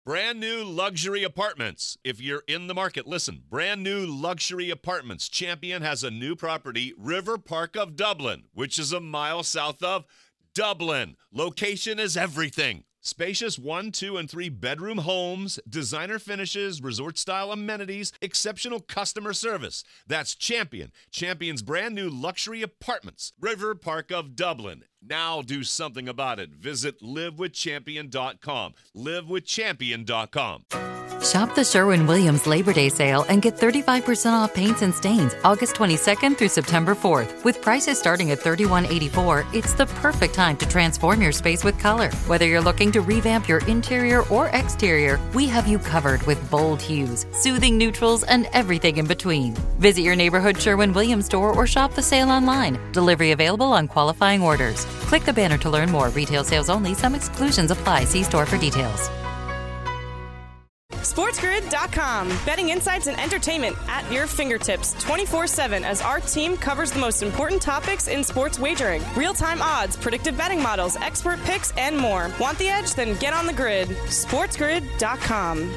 Brand new luxury apartments. If you're in the market, listen. Brand new luxury apartments. Champion has a new property, River Park of Dublin, which is a mile south of Dublin. Location is everything. Spacious 1, 2, and 3 bedroom homes, designer finishes, resort-style amenities, exceptional customer service. That's Champion. Champion's brand new luxury apartments. River Park of Dublin. Now do something about it. Visit livewithchampion.com. Livewithchampion.com. Shop the Sherwin-Williams Labor Day sale and get 35% off paints and stains August 22nd through September 4th. With prices starting at $31.84, it's the perfect time to transform your space with color. Whether you're looking to revamp your interior or exterior, we have you covered with bold hues, soothing neutrals, and everything in between. Visit your neighborhood Sherwin-Williams store or shop the sale online. Delivery available on qualifying orders. Click the banner to learn more. Retail sales only. Some exclusions apply. See store for details. SportsGrid.com. Betting insights and entertainment at your fingertips 24/7 as our team covers the most important topics in sports wagering. Real-time odds, predictive betting models, expert picks, and more. Want the edge? Then get on the grid. SportsGrid.com.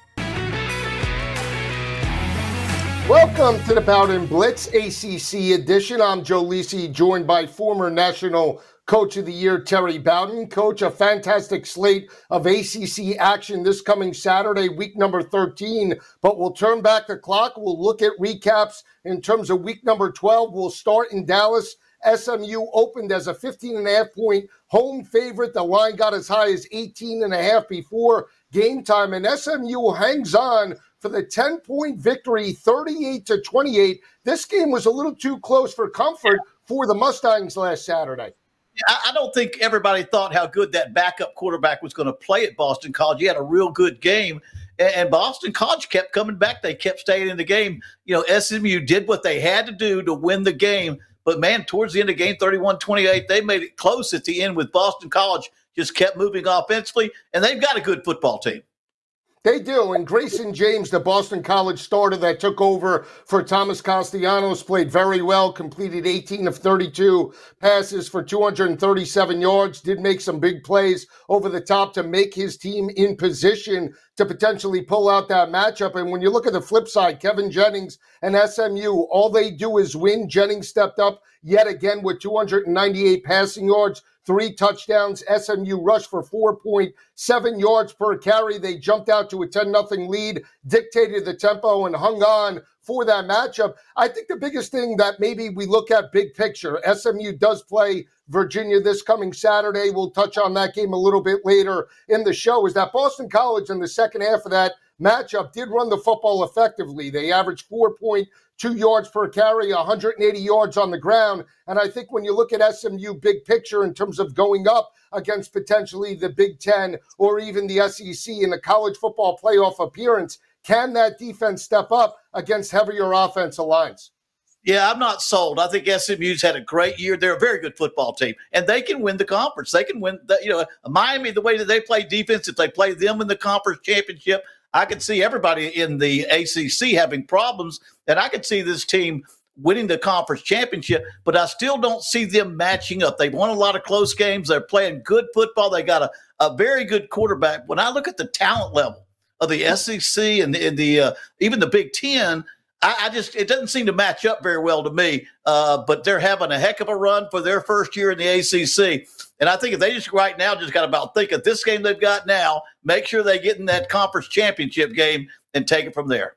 Welcome to the Bowden Blitz ACC edition. I'm Joe Lisi, joined by former National Coach of the Year, Terry Bowden. Coach, a fantastic slate of ACC action this coming Saturday, week number 13. But we'll turn back the clock. We'll look at recaps in terms of week number 12. We'll start in Dallas. SMU opened as a 15.5-point home favorite. The line got as high as 18.5 before game time. And SMU hangs on for the 10-point victory, 38-28. This game was a little too close for comfort for the Mustangs last Saturday. I don't think everybody thought how good that backup quarterback was going to play at Boston College. He had a real good game, and Boston College kept coming back. They kept staying in the game. You know, SMU did what they had to do to win the game, but, man, towards the end of the game, 31-28, they made it close at the end with Boston College, just kept moving offensively, and they've got a good football team. They do, and Grayson James, the Boston College starter that took over for Thomas Castellanos, played very well, completed 18 of 32 passes for 237 yards, did make some big plays over the top to make his team in position to potentially pull out that matchup. And when you look at the flip side, Kevin Jennings and SMU, all they do is win. Jennings stepped up yet again with 298 passing yards, 3 touchdowns. SMU rushed for 4.7 yards per carry. They jumped out to a 10-0 lead, dictated the tempo, and hung on for that matchup. I think the biggest thing that maybe we look at big picture, SMU does play Virginia this coming Saturday. We'll touch on that game a little bit later in the show, is that Boston College in the second half of that matchup did run the football effectively. They averaged 4.2 yards per carry, 180 yards on the ground. And I think when you look at SMU big picture in terms of going up against potentially the Big Ten or even the SEC in a college football playoff appearance, can that defense step up against heavier offensive lines? Yeah, I'm not sold. I think SMU's had a great year. They're a very good football team, and they can win the conference. They can win, Miami, the way that they play defense, if they play them in the conference championship, I could see everybody in the ACC having problems, and I could see this team winning the conference championship, but I still don't see them matching up. They've won a lot of close games. They're playing good football. They got a very good quarterback. When I look at the talent level of the SEC and even the Big Ten, it doesn't seem to match up very well to me, but they're having a heck of a run for their first year in the ACC. And I think if they just right now just got about think of this game they've got now, make sure they get in that conference championship game and take it from there.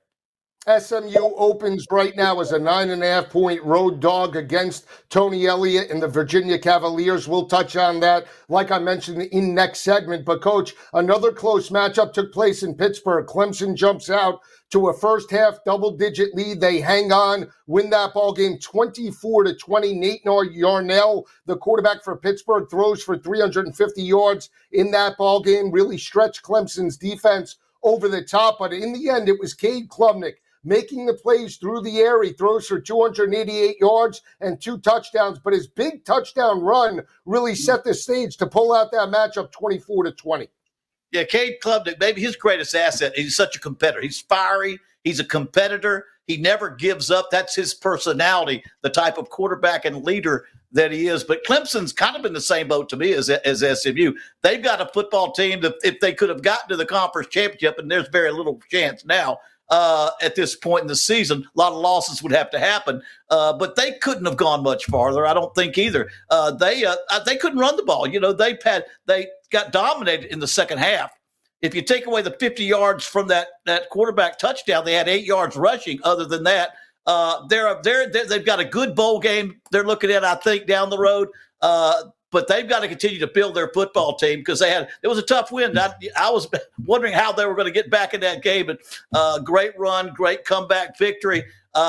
SMU opens right now as a 9.5-point road dog against Tony Elliott and the Virginia Cavaliers. We'll touch on that, like I mentioned, in next segment. But, Coach, another close matchup took place in Pittsburgh. Clemson jumps out to a first-half double-digit lead. They hang on, win that ball game 24-20. Nate Yarnell, the quarterback for Pittsburgh, throws for 350 yards in that ball game, really stretched Clemson's defense over the top. But in the end, it was Cade Klubnik making the plays through the air. He throws for 288 yards and 2 touchdowns, but his big touchdown run really set the stage to pull out that matchup 24-20. Yeah, Cade Klubnik, maybe his greatest asset. He's such a competitor. He's fiery. He's a competitor. He never gives up. That's his personality, the type of quarterback and leader that he is. But Clemson's kind of in the same boat to me as SMU. They've got a football team that if they could have gotten to the conference championship, and there's very little chance now at this point in the season, a lot of losses would have to happen. But they couldn't have gone much farther, I don't think either. They couldn't run the ball. They got dominated in the second half. If you take away the 50 yards from that quarterback touchdown, they had 8 yards rushing. Other than that, they've got a good bowl game they're looking at, I think, down the road. But they've got to continue to build their football team because it was a tough win. I was wondering how they were going to get back in that game. But great run, great comeback victory.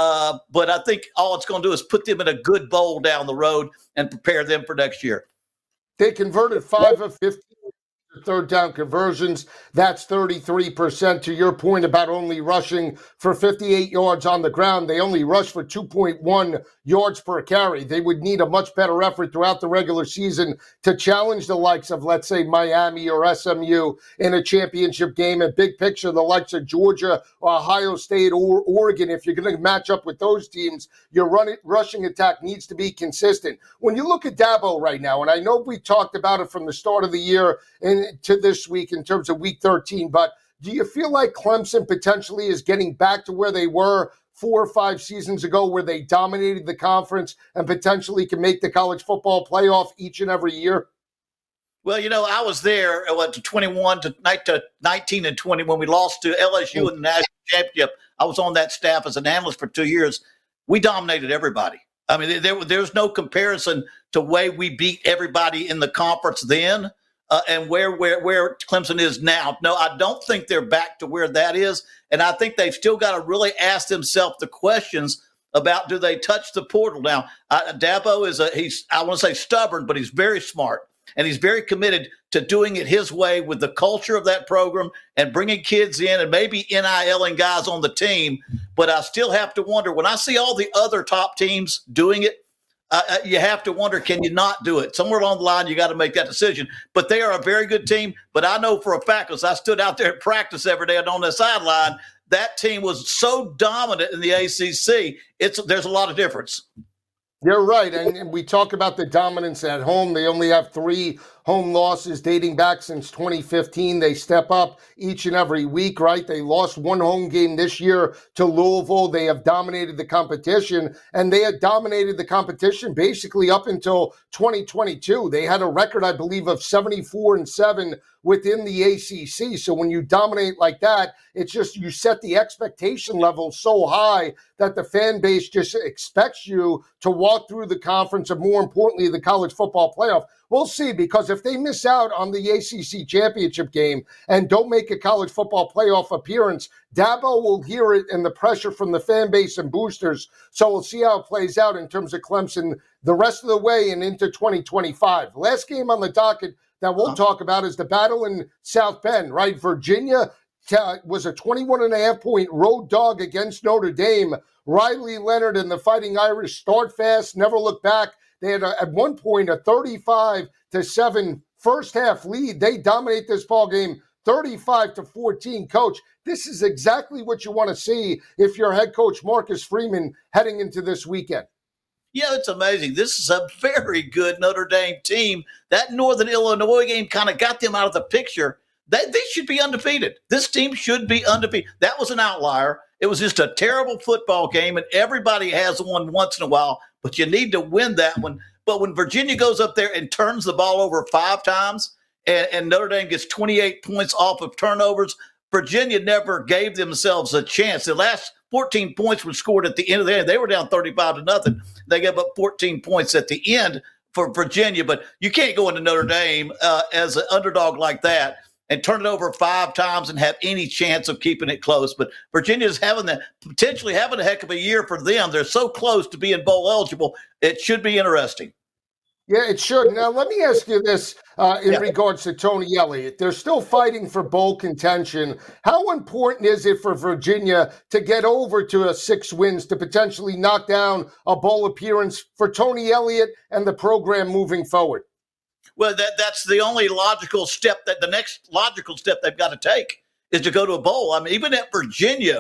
But I think all it's going to do is put them in a good bowl down the road and prepare them for next year. They converted 5 of 15 third down conversions. That's 33%. To your point about only rushing for 58 yards on the ground, they only rushed for 2.1 yards per carry. They would need a much better effort throughout the regular season to challenge the likes of, let's say, Miami or SMU in a championship game. And big picture, the likes of Georgia, or Ohio State, or Oregon. If you're going to match up with those teams, your rushing attack needs to be consistent. When you look at Dabo right now, and I know we talked about it from the start of the year and to this week in terms of week 13, but do you feel like Clemson potentially is getting back to where they were 4 or 5 seasons ago, where they dominated the conference and potentially can make the college football playoff each and every year? Well, I was there to 21 to 19 and 20 when we lost to LSU in the national championship. I was on that staff as an analyst for 2 years. We dominated everybody. I mean, there's no comparison to way we beat everybody in the conference then. And where Clemson is now. No, I don't think they're back to where that is. And I think they've still got to really ask themselves the questions about, do they touch the portal? Now, Dabo he's I want to say stubborn, but he's very smart. And he's very committed to doing it his way with the culture of that program and bringing kids in and maybe NIL-ing guys on the team. But I still have to wonder, when I see all the other top teams doing it, you have to wonder, can you not do it? Somewhere along the line, you got to make that decision. But they are a very good team. But I know for a fact, because I stood out there at practice every day and on the sideline, that team was so dominant in the ACC. There's a lot of difference. You're right. And we talk about the dominance at home. They only have 3 home losses dating back since 2015. They step up each and every week, right? They lost 1 home game this year to Louisville. They have dominated the competition, and they had dominated the competition basically up until 2022. They had a record, I believe, of 74-7 within the ACC. So when you dominate like that, it's just you set the expectation level so high that the fan base just expects you to walk through the conference and, more importantly, the college football playoff. We'll see, because if they miss out on the ACC championship game and don't make a college football playoff appearance, Dabo will hear it and the pressure from the fan base and boosters. So we'll see how it plays out in terms of Clemson the rest of the way and into 2025. Last game on the docket that we'll talk about is the battle in South Bend, right? Virginia was a 21.5-point road dog against Notre Dame. Riley Leonard and the Fighting Irish start fast, never look back. They had at one point a 35-7 first half lead. They dominate this ball game 35-14. Coach, this is exactly what you want to see if you're head coach Marcus Freeman heading into this weekend. Yeah, it's amazing. This is a very good Notre Dame team. That Northern Illinois game kind of got them out of the picture. They should be undefeated. This team should be undefeated. That was an outlier. It was just a terrible football game, and everybody has one once in a while, but you need to win that one. But when Virginia goes up there and turns the ball over 5 times and Notre Dame gets 28 points off of turnovers, Virginia never gave themselves a chance. The last 14 points were scored at the end of the game. They were down 35-0. They gave up 14 points at the end for Virginia, but you can't go into Notre Dame as an underdog like that and turn it over 5 times and have any chance of keeping it close. But Virginia's potentially having a heck of a year for them. They're so close to being bowl eligible. It should be interesting. Yeah, it should. Now, let me ask you this in regards to Tony Elliott. They're still fighting for bowl contention. How important is it for Virginia to get over to 6 wins to potentially knock down a bowl appearance for Tony Elliott and the program moving forward? Well, that's the only logical step. The next logical step they've got to take is to go to a bowl. I mean, even at Virginia,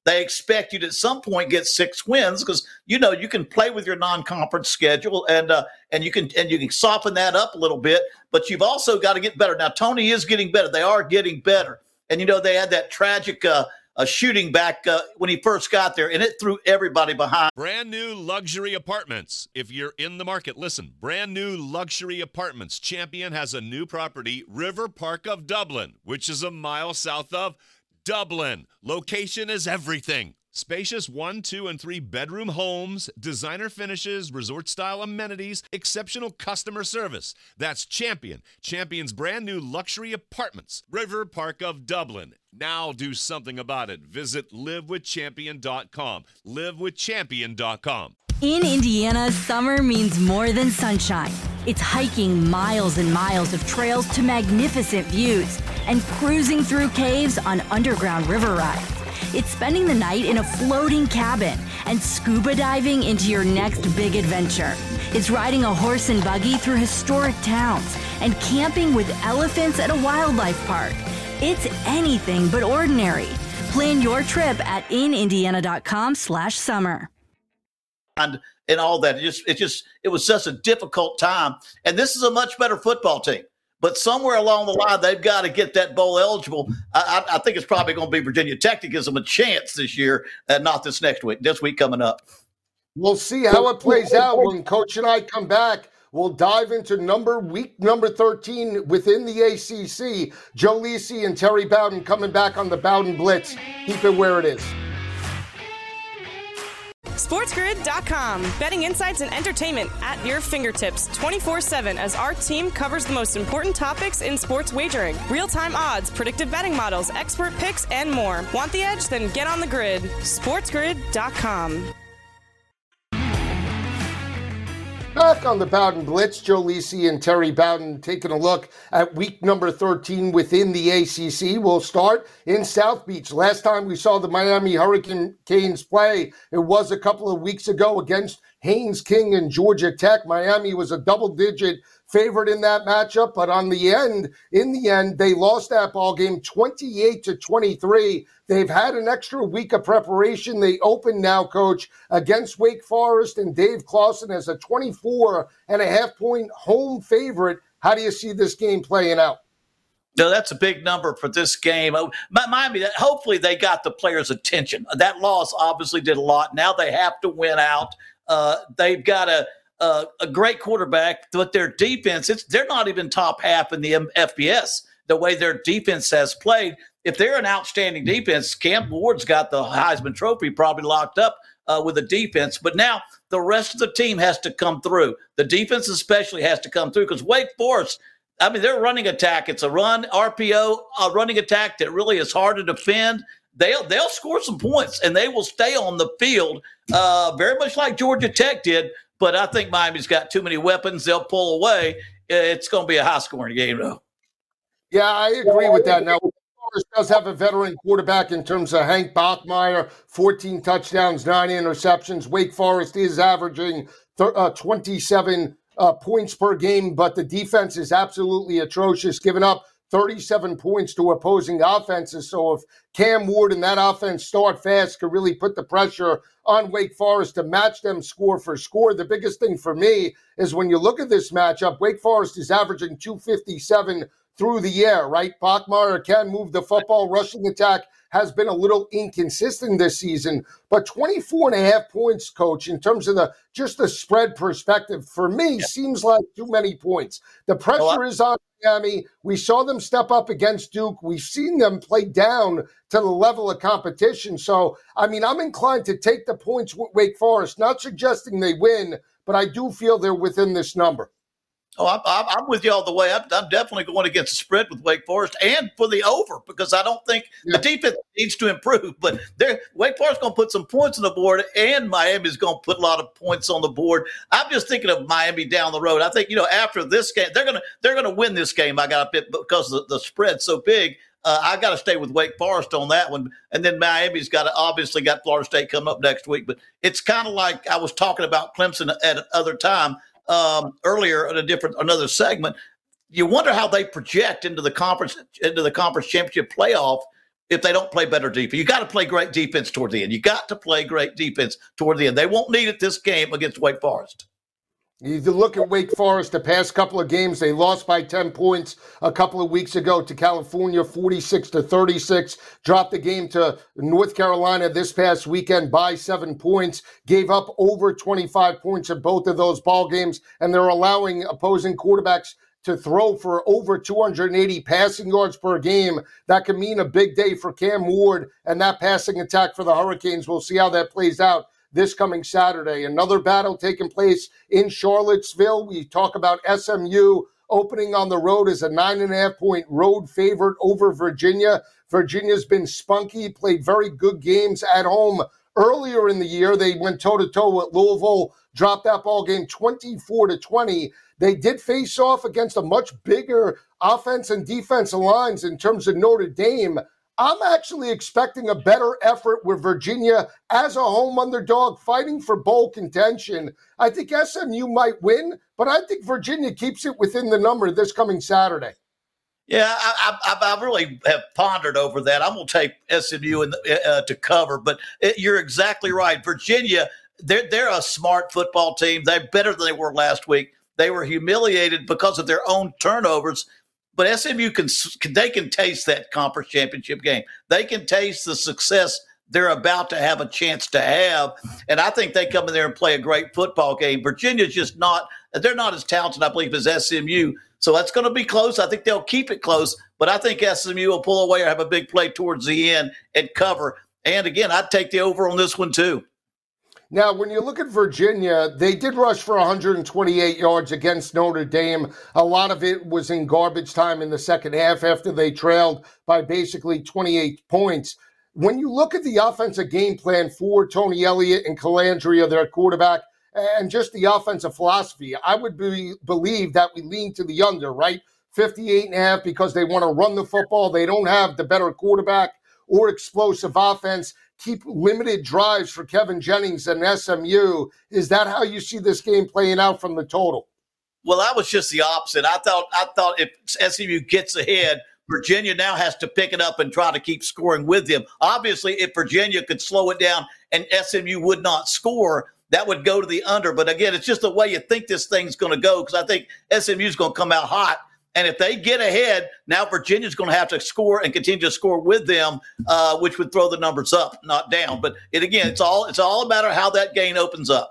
they expect you to at some point get 6 wins because you can play with your non-conference schedule and you can soften that up a little bit. But you've also got to get better. Now Tony is getting better; they are getting better. And they had that tragic shooting back when he first got there, and it threw everybody behind. Brand new luxury apartments. If you're in the market, listen. Brand new luxury apartments. Champion has a new property, River Park of Dublin, which is a mile south of Dublin. Location is everything. Spacious 1, 2, and 3 bedroom homes, designer finishes, resort-style amenities, exceptional customer service. That's Champion. Champion's brand new luxury apartments, River Park of Dublin. Now do something about it. Visit livewithchampion.com. livewithchampion.com. In Indiana, summer means more than sunshine. It's hiking miles and miles of trails to magnificent views and cruising through caves on underground river rides. It's spending the night in a floating cabin and scuba diving into your next big adventure. It's riding a horse and buggy through historic towns and camping with elephants at a wildlife park. It's anything but ordinary. Plan your trip at inindiana.com/summer. And all that. It was such a difficult time. And this is a much better football team. But somewhere along the line, they've got to get that bowl eligible. I think it's probably going to be Virginia Tech that gives them a chance this year, not this week coming up. We'll see how it plays out when Coach and I come back. We'll dive into week number 13 within the ACC. Joe Lisi and Terry Bowden coming back on the Bowden Blitz. Keep it where it is. SportsGrid.com. Betting insights and entertainment at your fingertips 24/7 as our team covers the most important topics in sports wagering. Real-time odds, predictive betting models, expert picks, and more. Want the edge? Then get on the grid. SportsGrid.com. Back on the Bowden Blitz, Joe Lisi and Terry Bowden taking a look at week number 13 within the ACC. We'll start in South Beach. Last time we saw the Miami Hurricanes play, it was a couple of weeks ago against Haynes King and Georgia Tech. Miami was a double-digit favorite in that matchup, but in the end, they lost that ball game 28-23. They've had an extra week of preparation. They open now, Coach, against Wake Forest, and Dave Clawson as a 24.5-point home favorite. How do you see this game playing out? No, that's a big number for this game. Miami, hopefully they got the players' attention. That loss obviously did a lot. Now they have to win out. They've got a great quarterback, but their defense, they're not even top half in the FBS, the way their defense has played. If they're an outstanding defense, Cam Ward's got the Heisman Trophy probably locked up with the defense. But now the rest of the team has to come through. The defense especially has to come through because Wake Forest, their running attack, it's a run, RPO, a running attack that really is hard to defend. They'll score some points, and they will stay on the field very much like Georgia Tech did. But I think Miami's got too many weapons. They'll pull away. It's going to be a high-scoring game, though. Yeah, I agree with that. Now, Forest does have a veteran quarterback in terms of Hank Bachmeier, 14 touchdowns, 9 interceptions. Wake Forest is averaging 27 points per game, but the defense is absolutely atrocious, giving up 37 points to opposing offenses. So if Cam Ward and that offense start fast, could really put the pressure on Wake Forest to match them score for score. The biggest thing for me is when you look at this matchup, Wake Forest is averaging 257 through the air, right? Bachmeier can move the football. Rushing attack has been a little inconsistent this season, but 24.5 points, Coach, in terms of the spread perspective, for me, seems like too many points. The pressure is on Miami. We saw them step up against Duke. We've seen them play down to the level of competition. So, I'm inclined to take the points with Wake Forest, not suggesting they win, but I do feel they're within this number. Oh, I'm with you all the way. I'm definitely going against the spread with Wake Forest and for the over because I don't think the defense needs to improve. But Wake Forest is going to put some points on the board, and Miami is going to put a lot of points on the board. I'm just thinking of Miami down the road. I think after this game, they're going to win this game. I got to pick because the spread's so big. I got to stay with Wake Forest on that one, and then Miami's obviously got Florida State coming up next week. But it's kind of like I was talking about Clemson at another time. Earlier in another segment, you wonder how they project into the conference championship playoff if they don't play better defense. You got to play great defense toward the end. You got to play great defense toward the end. They won't need it this game against Wake Forest. You look at Wake Forest, the past couple of games, they lost by 10 points a couple of weeks ago to California, 46-36. Dropped the game to North Carolina this past weekend by 7 points. Gave up over 25 points in both of those ball games, and they're allowing opposing quarterbacks to throw for over 280 passing yards per game. That could mean a big day for Cam Ward and that passing attack for the Hurricanes. We'll see how that plays out this coming Saturday. Another battle taking place in Charlottesville. We talk about SMU opening on the road as a 9.5-point road favorite over Virginia. Virginia's been spunky, played very good games at home. Earlier in the year, they went toe-to-toe with Louisville, dropped that ball game 24-20. They did face off against a much bigger offense and defensive lines in terms of Notre Dame. I'm actually expecting a better effort with Virginia as a home underdog fighting for bowl contention. I think SMU might win, but I think Virginia keeps it within the number this coming Saturday. Yeah, I really have pondered over that. I'm going to take SMU to cover, but you're exactly right. Virginia, they're a smart football team. They're better than they were last week. They were humiliated because of their own turnovers. But SMU can taste that conference championship game. They can taste the success they're about to have a chance to have. And I think they come in there and play a great football game. Virginia's just they're not as talented, I believe, as SMU. So that's going to be close. I think they'll keep it close. But I think SMU will pull away or have a big play towards the end and cover. And again, I'd take the over on this one too. Now, when you look at Virginia, they did rush for 128 yards against Notre Dame. A lot of it was in garbage time in the second half after they trailed by basically 28 points. When you look at the offensive game plan for Tony Elliott and Calandria, their quarterback, and just the offensive philosophy, I would believe that we lean to the under, right? 58.5 because they want to run the football. They don't have the better quarterback or explosive offense. Keep limited drives for Kevin Jennings and SMU. Is that how you see this game playing out from the total? Well, I was just the opposite. I thought if SMU gets ahead, Virginia now has to pick it up and try to keep scoring with them. Obviously, if Virginia could slow it down and SMU would not score, that would go to the under. But again, it's just the way you think this thing's going to go, because I think SMU is going to come out hot. And if they get ahead, now Virginia's going to have to score and continue to score with them, which would throw the numbers up, not down. But it's all about how that game opens up.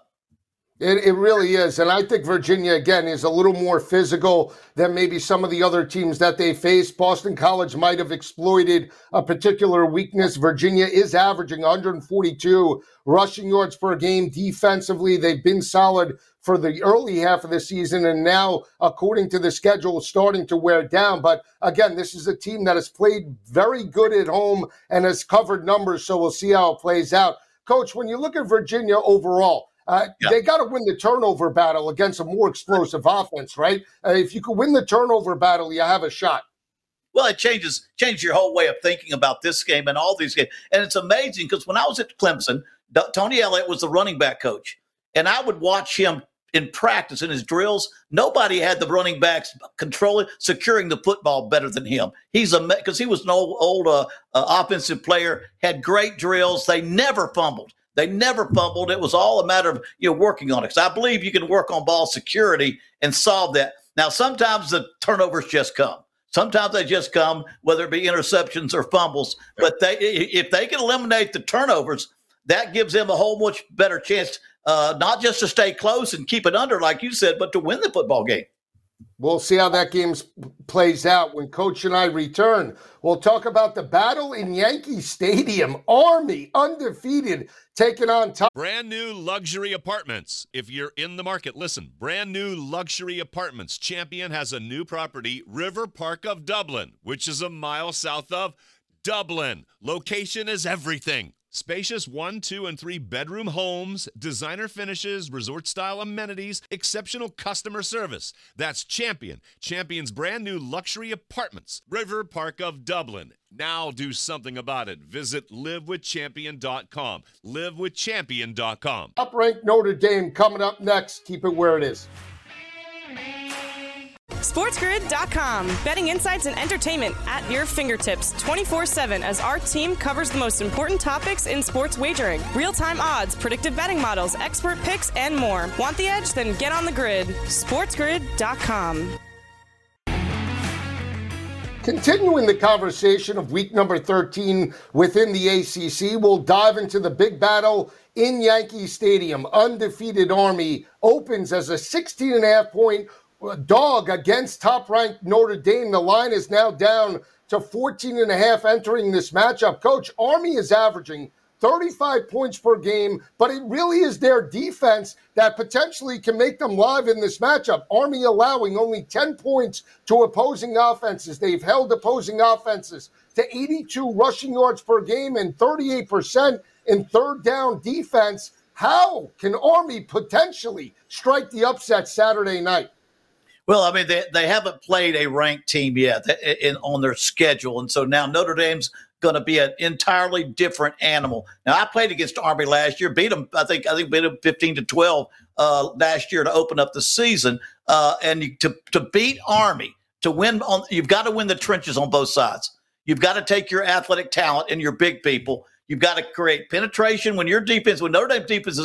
It really is. And I think Virginia, again, is a little more physical than maybe some of the other teams that they face. Boston College might have exploited a particular weakness. Virginia is averaging 142 rushing yards per game. Defensively, they've been solid for the early half of the season, and now, according to the schedule, starting to wear down. But again, this is a team that has played very good at home and has covered numbers, so we'll see how it plays out. Coach, when you look at Virginia overall, they got to win the turnover battle against a more explosive offense, right? If you could win the turnover battle, you have a shot. Well, it changes your whole way of thinking about this game and all these games. And it's amazing because when I was at Clemson, Tony Elliott was the running back coach, and I would watch him in practice, in his drills. Nobody had the running backs securing the football better than him. Because he was an old offensive player, had great drills. They never fumbled. It was all a matter of working on it. Because I believe you can work on ball security and solve that. Now, sometimes the turnovers just come. Sometimes they just come, whether it be interceptions or fumbles. But if they can eliminate the turnovers, that gives them a whole much better chance, not just to stay close and keep it under, like you said, but to win the football game. We'll see how that game plays out when Coach and I return. We'll talk about the battle in Yankee Stadium. Army, undefeated, taking on top. Brand new luxury apartments. If you're in the market, listen. Brand new luxury apartments. Champion has a new property, River Park of Dublin, which is a mile south of Dublin. Location is everything. Spacious 1, 2, and 3 bedroom homes, designer finishes, resort-style amenities, exceptional customer service. That's Champion. Champion's brand new luxury apartments, River Park of Dublin. Now do something about it. Visit livewithchampion.com. Livewithchampion.com. Top-ranked Notre Dame coming up next. Keep it where it is. SportsGrid.com. Betting insights and entertainment at your fingertips 24/7 as our team covers the most important topics in sports wagering. Real-time odds, predictive betting models, expert picks, and more. Want the edge? Then get on the grid. SportsGrid.com. Continuing the conversation of week number 13 within the ACC, we'll dive into the big battle in Yankee Stadium. Undefeated Army opens as a 16.5-point dog against top-ranked Notre Dame. The line is now down to 14.5 entering this matchup. Coach, Army is averaging 35 points per game, but it really is their defense that potentially can make them live in this matchup. Army allowing only 10 points to opposing offenses. They've held opposing offenses to 82 rushing yards per game and 38% in third down defense. How can Army potentially strike the upset Saturday night? Well, I mean, they haven't played a ranked team yet on their schedule. And so now Notre Dame's going to be an entirely different animal. Now, I played against Army last year, beat them, I think beat them 15-12 last year to open up the season. To beat Army, to win, you've got to win the trenches on both sides. You've got to take your athletic talent and your big people. You've got to create penetration when your defense, when Notre Dame defense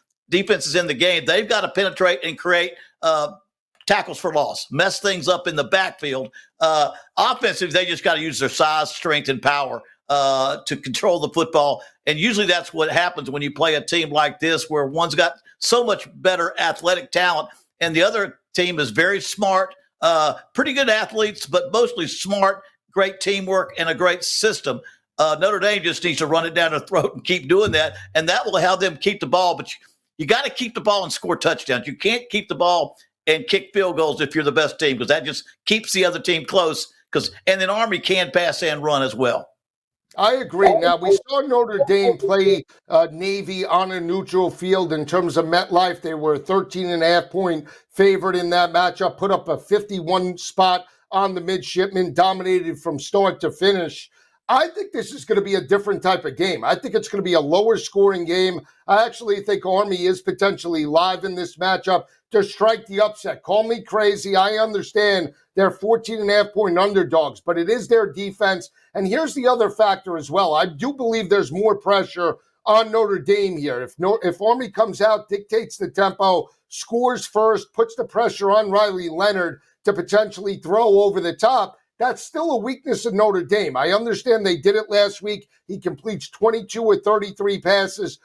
is in the game, they've got to penetrate and create tackles for loss, mess things up in the backfield. Offensive, they just got to use their size, strength, and power to control the football. And usually that's what happens when you play a team like this, where one's got so much better athletic talent and the other team is very smart, pretty good athletes, but mostly smart, great teamwork, and a great system. Notre Dame just needs to run it down their throat and keep doing that, and that will help them keep the ball. But you got to keep the ball and score touchdowns. You can't keep the ball and kick field goals if you're the best team, because that just keeps the other team close. And then Army can pass and run as well. I agree. Now, we saw Notre Dame play Navy on a neutral field. In terms of MetLife, they were a 13.5-point favorite in that matchup, put up a 51 spot on the midshipmen, dominated from start to finish. I think this is going to be a different type of game. I think it's going to be a lower scoring game. I actually think Army is potentially live in this matchup to strike the upset. Call me crazy. I understand they're 14.5-point underdogs, but it is their defense. And here's the other factor as well. I do believe there's more pressure on Notre Dame here. If Army comes out, dictates the tempo, scores first, puts the pressure on Riley Leonard to potentially throw over the top, that's still a weakness of Notre Dame. I understand they did it last week. He completes 22 of 33 passes,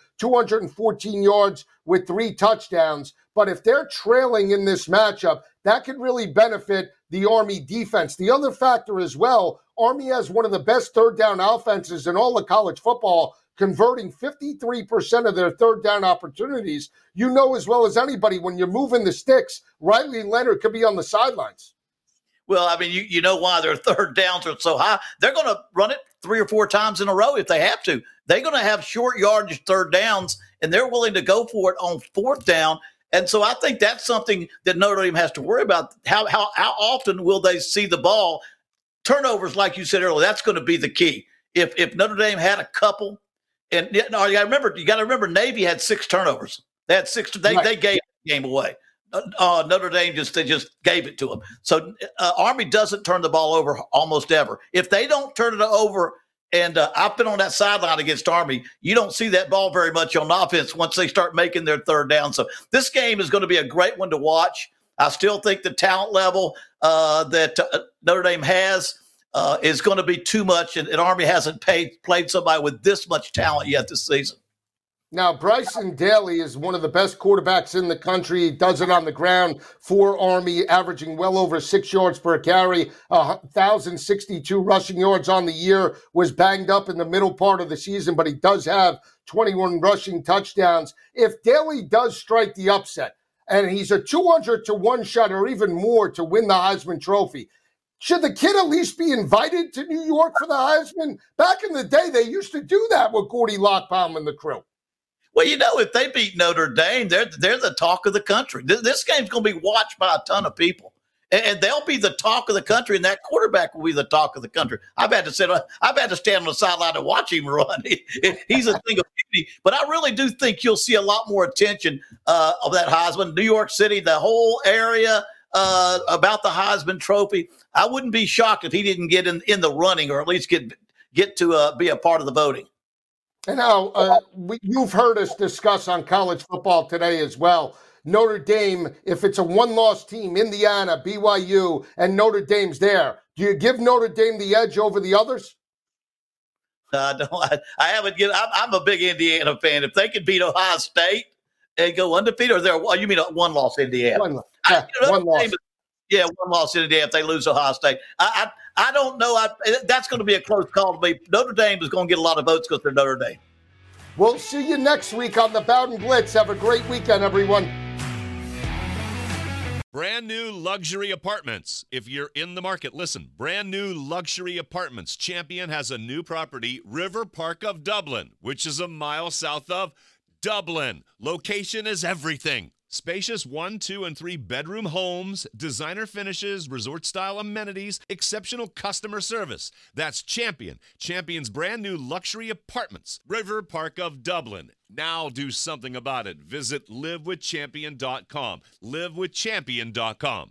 214 yards with 3 touchdowns. But if they're trailing in this matchup, that could really benefit the Army defense. The other factor as well, Army has one of the best third down offenses in all of college football, converting 53% of their third down opportunities. You know as well as anybody, when you're moving the sticks, Riley Leonard could be on the sidelines. Well, I mean, you know why their third downs are so high. They're going to run it 3 or 4 times in a row if they have to. They're going to have short yardage third downs, and they're willing to go for it on fourth down. And so I think that's something that Notre Dame has to worry about. How often will they see the ball? Turnovers, like you said earlier, that's going to be the key. If Notre Dame had a couple, and you got to remember, Navy had 6 turnovers. They had 6. They gave the game away. Notre Dame just gave it to them. So Army doesn't turn the ball over almost ever. If they don't turn it over, and I've been on that sideline against Army, you don't see that ball very much on offense once they start making their third down. So this game is going to be a great one to watch. I still think the talent level that Notre Dame has is going to be too much, and Army hasn't played somebody with this much talent yet this season. Now, Bryson Daly is one of the best quarterbacks in the country. He does it on the ground for Army, averaging well over 6 yards per carry, 1,062 rushing yards on the year, was banged up in the middle part of the season, but he does have 21 rushing touchdowns. If Daly does strike the upset, and he's a 200-to-1 shot or even more to win the Heisman Trophy, should the kid at least be invited to New York for the Heisman? Back in the day, they used to do that with Gordy Lockbaum and the crew. Well, you know, if they beat Notre Dame, they're the talk of the country. This game's going to be watched by a ton of people, and they'll be the talk of the country, and that quarterback will be the talk of the country. I've had to stand on the sideline to watch him run. He's a thing of beauty. But I really do think you'll see a lot more attention of that Heisman. New York City, the whole area, about the Heisman Trophy. I wouldn't be shocked if he didn't get in the running, or at least get to be a part of the voting. And now, you've heard us discuss on college football today as well. Notre Dame, if it's a one-loss team, Indiana, BYU, and Notre Dame's there, do you give Notre Dame the edge over the others? I haven't given. I'm a big Indiana fan. If they could beat Ohio State and go undefeated, or you mean a one-loss Indiana? One loss. Yeah, one loss Indiana if they lose Ohio State. I don't know. That's going to be a close call to me. Notre Dame is going to get a lot of votes because they're Notre Dame. We'll see you next week on the Bowden Blitz. Have a great weekend, everyone. Brand new luxury apartments. If you're in the market, listen. Brand new luxury apartments. Champion has a new property, River Park of Dublin, which is a mile south of Dublin. Location is everything. Spacious 1, 2, and 3 bedroom homes, designer finishes, resort-style amenities, exceptional customer service. That's Champion. Champion's brand new luxury apartments, River Park of Dublin. Now do something about it. Visit livewithchampion.com. livewithchampion.com.